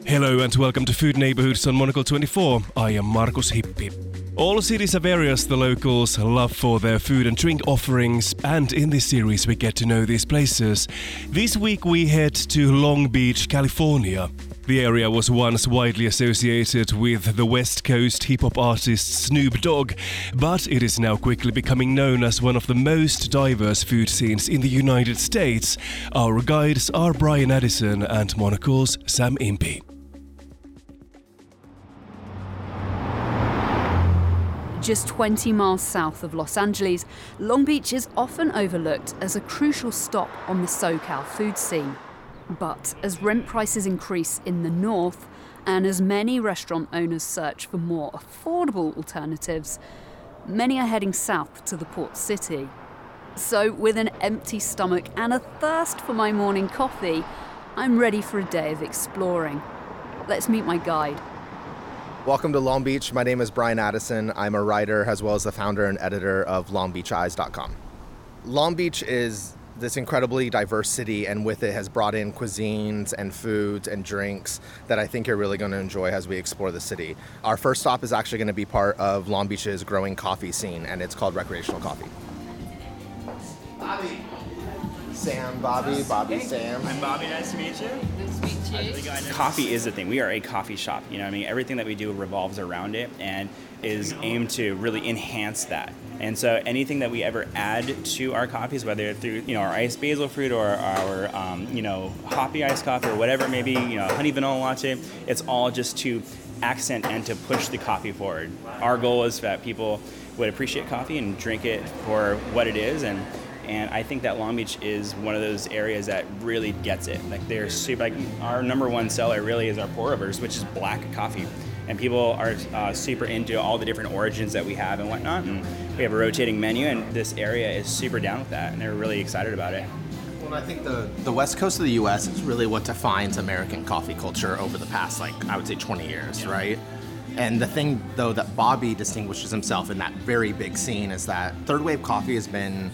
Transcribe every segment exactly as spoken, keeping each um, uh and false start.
Hello and welcome to Food Neighborhoods on Monocle twenty-four. I am Markus Hippi. All cities have areas the locals love for their food and drink offerings, and in this series we get to know these places. This week we head to Long Beach, California. The area was once widely associated with the West Coast hip-hop artist Snoop Dogg, but it is now quickly becoming known as one of the most diverse food scenes in the United States. Our guides are Brian Addison and Monocle's Sam Impey. Just twenty miles south of Los Angeles, Long Beach is often overlooked as a crucial stop on the SoCal food scene. But as rent prices increase in the north, and as many restaurant owners search for more affordable alternatives, many are heading south to the port city. So with an empty stomach and a thirst for my morning coffee, I'm ready for a day of exploring. Let's meet my guide. Welcome to Long Beach. My name is Brian Addison. I'm a writer as well as the founder and editor of long beach eyes dot com. Long Beach is this incredibly diverse city, and with it has brought in cuisines and foods and drinks that I think you're really going to enjoy as we explore the city. Our first stop is actually going to be part of Long Beach's growing coffee scene, and it's called Recreational Coffee. Bobby. Sam, Bobby, Bobby, Sam. I'm Bobby, nice to meet you. Nice to meet you. Coffee is the thing. We are a coffee shop. You know what I mean? Everything that we do revolves around it and is aimed to really enhance that. And so anything that we ever add to our coffees, whether through, you know, our iced basil fruit or our, um, you know, hoppy iced coffee or whatever it may be, you know, honey vanilla latte, it's all just to accent and to push the coffee forward. Our goal is that people would appreciate coffee and drink it for what it is, and And I think that Long Beach is one of those areas that really gets it. Like they're super, like our number one seller really is our pour overs, which is black coffee. And people are uh, super into all the different origins that we have and whatnot. And we have a rotating menu, and this area is super down with that, and they're really excited about it. Well, I think the, the west coast of the U S is really what defines American coffee culture over the past, like, I would say twenty years, yeah. Right? And the thing, though, that Bobby distinguishes himself in that very big scene is that third wave coffee has been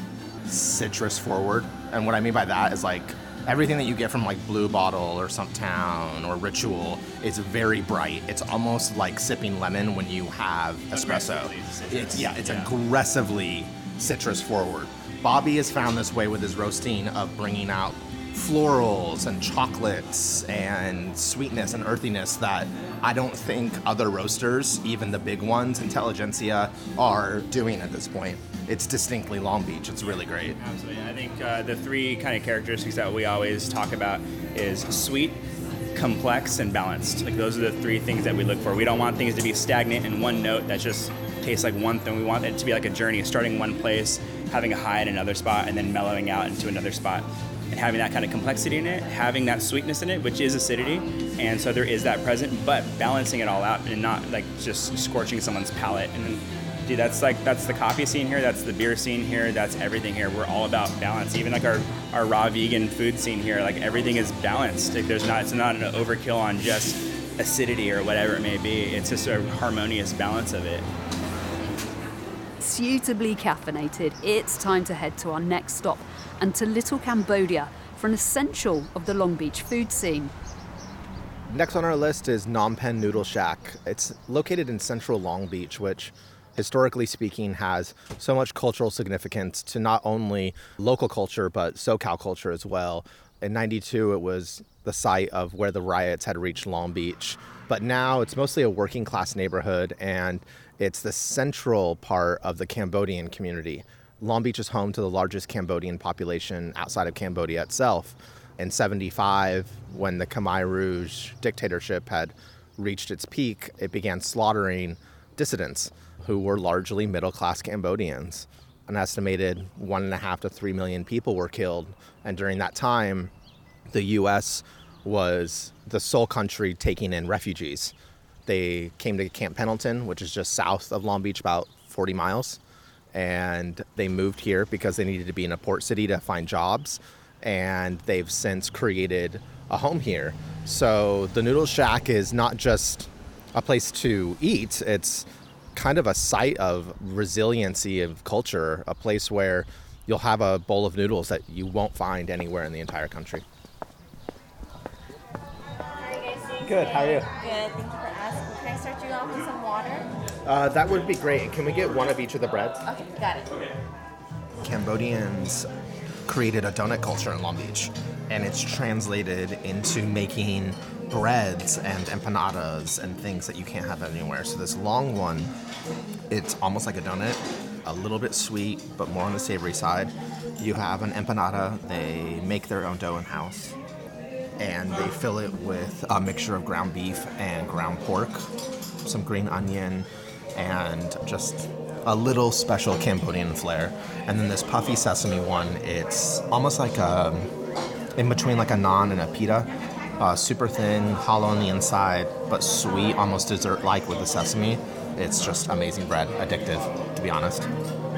citrus forward. And what I mean by that is, like, everything that you get from like Blue Bottle or Stumptown or Ritual is very bright. It's almost like sipping lemon when you have espresso. It's yeah, it's yeah. aggressively citrus forward. Bobby has found this way with his roasting of bringing out florals and chocolates and sweetness and earthiness that I don't think other roasters, even the big ones, Intelligentsia, are doing at this point. It's distinctly Long Beach. It's really great. Absolutely. I think uh, the three kind of characteristics that we always talk about is sweet, complex, and balanced. Like those are the three things that we look for. We don't want things to be stagnant in one note that just tastes like one thing. We want it to be like a journey, starting one place, having a high in another spot, and then mellowing out into another spot. And having that kind of complexity in it, having that sweetness in it, which is acidity, and so there is that present, but balancing it all out and not like just scorching someone's palate. And then, dude, that's like that's the coffee scene here, that's the beer scene here, that's everything here. We're all about balance. Even like our, our raw vegan food scene here, like everything is balanced. Like there's not it's not an overkill on just acidity or whatever it may be. It's just a harmonious balance of it. Suitably caffeinated, it's time to head to our next stop and to Little Cambodia for an essential of the Long Beach food scene. Next on our list is Phnom Penh Noodle Shack. It's located in central Long Beach, which historically speaking has so much cultural significance to not only local culture but SoCal culture as well. In ninety-two, it was the site of where the riots had reached Long Beach, but now it's mostly a working class neighborhood, and it's the central part of the Cambodian community. Long Beach is home to the largest Cambodian population outside of Cambodia itself. In seventy-five, when the Khmer Rouge dictatorship had reached its peak, it began slaughtering dissidents who were largely middle-class Cambodians. An estimated one and a half to three million people were killed. And during that time, the U S was the sole country taking in refugees. They came to Camp Pendleton, which is just south of Long Beach, about forty miles. And they moved here because they needed to be in a port city to find jobs. And they've since created a home here. So the Noodle Shack is not just a place to eat. It's kind of a site of resiliency of culture, a place where you'll have a bowl of noodles that you won't find anywhere in the entire country. Good, how are you? Good, thank you for asking. Can I start you off with some water? Uh, that would be great. Can we get one of each of the breads? Okay, got it. Cambodians created a donut culture in Long Beach, and it's translated into making breads and empanadas and things that you can't have anywhere. So this long one, it's almost like a donut, a little bit sweet, but more on the savory side. You have an empanada. They make their own dough in-house, and they fill it with a mixture of ground beef and ground pork, some green onion, and just a little special Cambodian flair. And then this puffy sesame one, it's almost like a, in between like a naan and a pita, uh, super thin, hollow on the inside, but sweet, almost dessert-like with the sesame. It's just amazing bread, addictive, to be honest.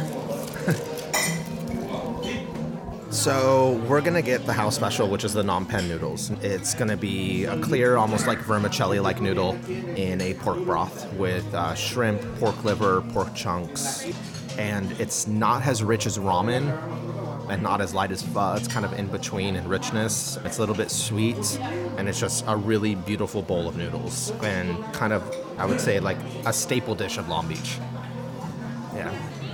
So we're gonna get the house special, which is the Phnom Penh noodles. It's gonna be a clear, almost like vermicelli-like noodle in a pork broth with uh, shrimp, pork liver, pork chunks, and it's not as rich as ramen and not as light as pho. It's kind of in between in richness. It's a little bit sweet, and it's just a really beautiful bowl of noodles, and kind of, I would say, like a staple dish of Long Beach. Yeah.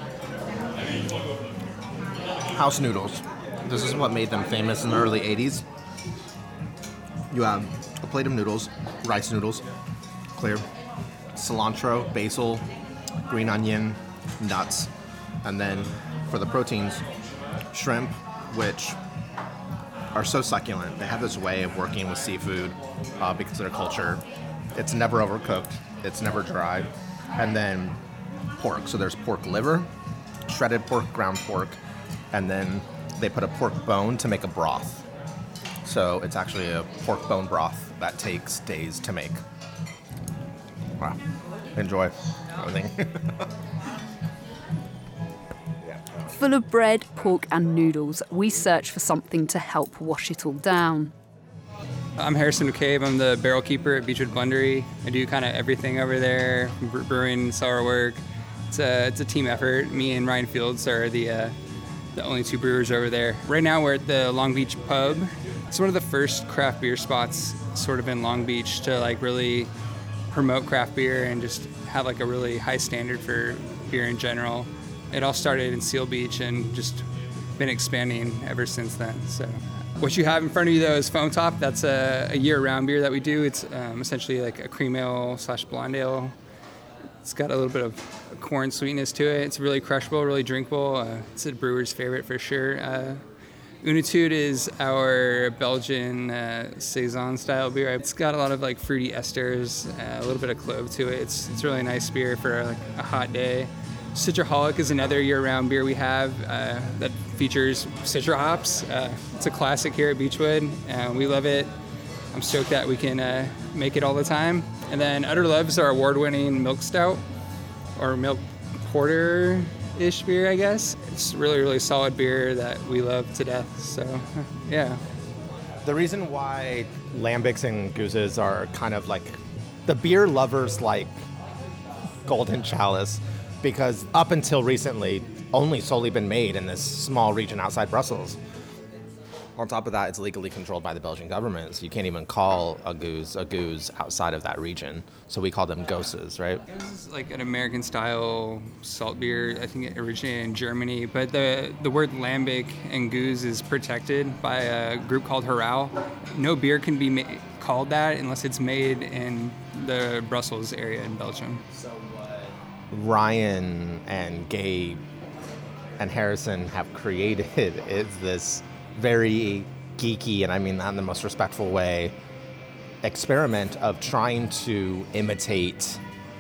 House noodles. This is what made them famous in the early eighties. You have a plate of noodles, rice noodles, clear, cilantro, basil, green onion, nuts, and then for the proteins, shrimp, which are so succulent. They have this way of working with seafood uh, because of their culture. It's never overcooked. It's never dry. And then pork. So there's pork liver, shredded pork, ground pork, and then they put a pork bone to make a broth. So it's actually a pork bone broth that takes days to make. Wow. Enjoy everything. Full of bread, pork and noodles, we search for something to help wash it all down. I'm Harrison McCabe. I'm the barrel keeper at Beechwood Blendery. I do kind of everything over there, brewing, cellar work. It's a, it's a team effort. Me and Ryan Fields are the uh, the only two brewers over there. Right now we're at the Long Beach Pub. It's one of the first craft beer spots sort of in Long Beach to like really promote craft beer and just have like a really high standard for beer in general. It all started in Seal Beach and just been expanding ever since then. So what you have in front of you though is Foam Top. That's a, a year-round beer that we do. It's um, essentially like a cream ale slash blonde ale. It's got a little bit of corn sweetness to it. It's really crushable, really drinkable. Uh, it's a brewer's favorite for sure. Uh, Unitude is our Belgian uh, Saison style beer. It's got a lot of like fruity esters, uh, a little bit of clove to it. It's it's really a nice beer for like a hot day. Citraholic is another year-round beer we have uh, that features citra hops. Uh, it's a classic here at Beechwood, and we love it. I'm stoked that we can uh, make it all the time. And then Utter Love is our award-winning milk stout, or milk porter-ish beer, I guess. It's really, really solid beer that we love to death, so yeah. The reason why lambics and gooses are kind of like the beer lovers like Golden Chalice, because up until recently, only solely been made in this small region outside Brussels. On top of that, it's legally controlled by the Belgian government, so you can't even call a goose a goose outside of that region. So we call them goses, right? This is like an American-style salt beer. I think it originated in Germany, but the, the word lambic and goose is protected by a group called Haral. No beer can be ma- called that unless it's made in the Brussels area in Belgium. So what Ryan and Gabe and Harrison have created is this very geeky, and I mean that in the most respectful way, experiment of trying to imitate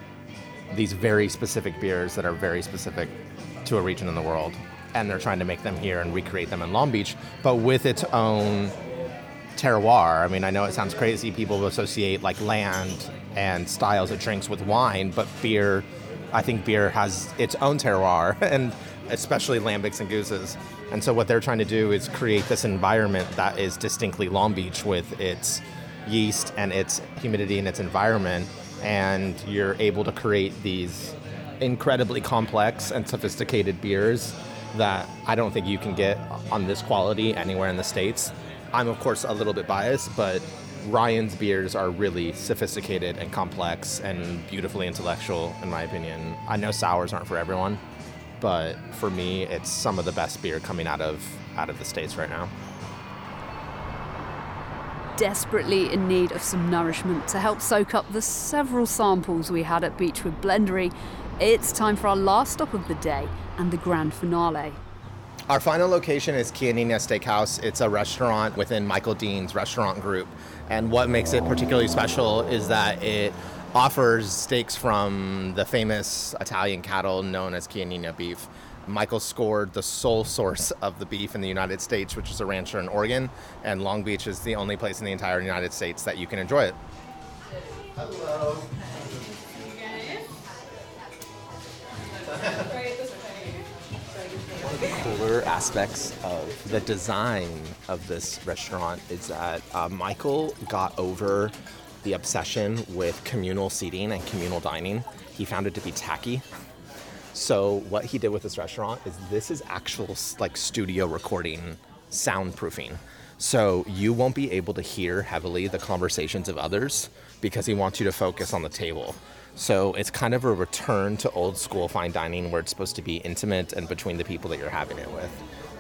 these very specific beers that are very specific to a region in the world. And they're trying to make them here and recreate them in Long Beach, but with its own terroir. I mean, I know it sounds crazy. People associate like land and styles of drinks with wine, but beer, I think beer has its own terroir, and especially lambics and gooses. And so what they're trying to do is create this environment that is distinctly Long Beach with its yeast and its humidity and its environment. And you're able to create these incredibly complex and sophisticated beers that I don't think you can get on this quality anywhere in the States. I'm, of course, a little bit biased, but Ryan's beers are really sophisticated and complex and beautifully intellectual, in my opinion. I know sours aren't for everyone, but for me, it's some of the best beer coming out of out of the States right now. Desperately in need of some nourishment to help soak up the several samples we had at Beechwood Blendery, it's time for our last stop of the day and the grand finale. Our final location is Chianina Steakhouse. It's a restaurant within Michael Dean's restaurant group. And what makes it particularly special is that it offers steaks from the famous Italian cattle known as Chianina beef. Michael scored the sole source of the beef in the United States, which is a rancher in Oregon, and Long Beach is the only place in the entire United States that you can enjoy it. Hello. One of the cooler aspects of the design of this restaurant is that uh, Michael got over the obsession with communal seating and communal dining. He found it to be tacky. So what he did with this restaurant is this is actual like studio recording soundproofing. So you won't be able to hear heavily the conversations of others because he wants you to focus on the table. So it's kind of a return to old school fine dining where it's supposed to be intimate and between the people that you're having it with.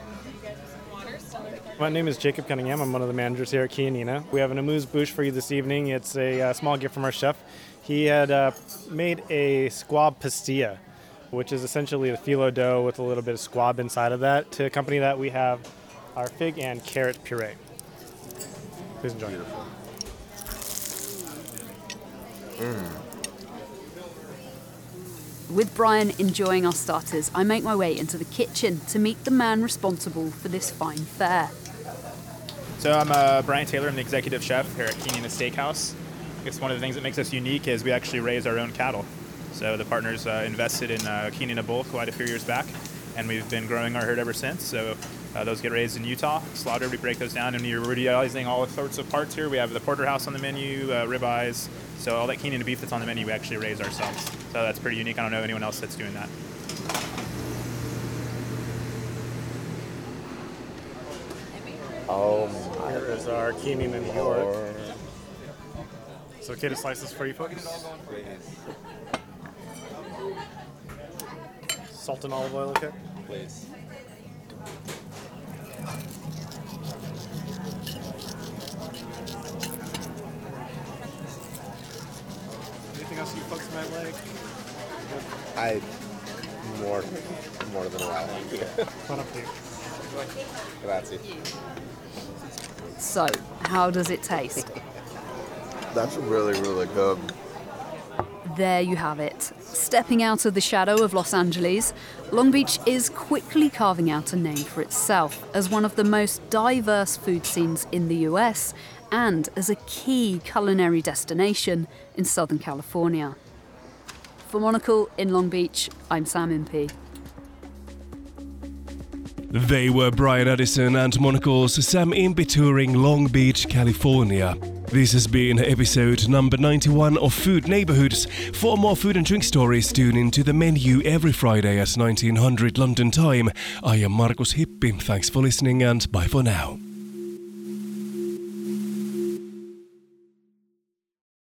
My name is Jacob Cunningham. I'm one of the managers here at Chianina. We have an amuse-bouche for you this evening. It's a uh, small gift from our chef. He had uh, made a squab pastilla, which is essentially a phyllo dough with a little bit of squab inside of that. To accompany that, we have our fig and carrot puree. Please enjoy. Beautiful. Mm. With Brian enjoying our starters, I make my way into the kitchen to meet the man responsible for this fine fare. So I'm uh, Brian Taylor. I'm the executive chef here at Chianina Steakhouse. I guess one of the things that makes us unique is we actually raise our own cattle. So the partners uh, invested in uh, Chianina Bull quite a few years back, and we've been growing our herd ever since. So uh, those get raised in Utah, slaughtered, we break those down, and we're utilizing all sorts of parts here. We have the porterhouse on the menu, uh, ribeyes. So all that Chianina beef that's on the menu, we actually raise ourselves. So that's pretty unique. I don't know anyone else that's doing that. Oh my. Here is our Chianina New York. It's okay to slice this for you folks? Salt and olive oil, okay? Please. Anything else you folks might like? I more more than allowed. Fun up here. Grazie. So, how does it taste? That's really, really good. There you have it. Stepping out of the shadow of Los Angeles, Long Beach is quickly carving out a name for itself as one of the most diverse food scenes in the U S and as a key culinary destination in Southern California. For Monocle in Long Beach, I'm Sam Impey. They were Brian Addison and Monocle's Sam Impey touring Long Beach, California. This has been episode number ninety-one of Food Neighborhoods. For more food and drink stories, tune into The Menu every Friday at nineteen hundred London time. I am Markus Hippi. Thanks for listening and bye for now.